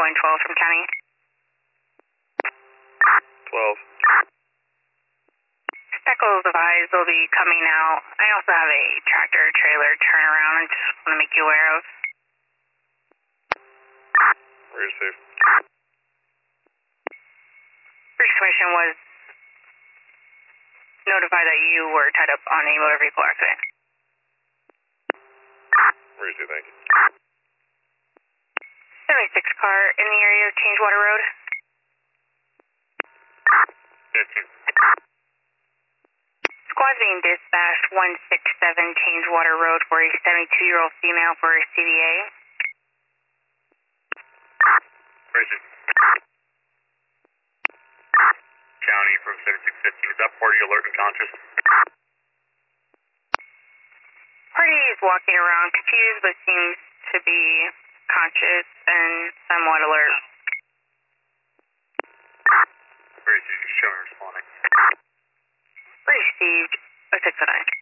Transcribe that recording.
showing 12 from county. 12. Speckles advised they'll be coming out. I also have a tractor trailer turnaround I just want to make you aware of. Receive. Police Commission was notified that you were tied up on a motor vehicle accident. Receive, thank you. 76 car in the area of Changewater Road. 15. Squad being dispatched 167 Changewater Road for a 72-year-old female for a CVA. Receive. County from 7615. Is that party alert and conscious? Party is walking around confused but seems to be conscious and somewhat alert. Receive. Showing responding. Received a 609.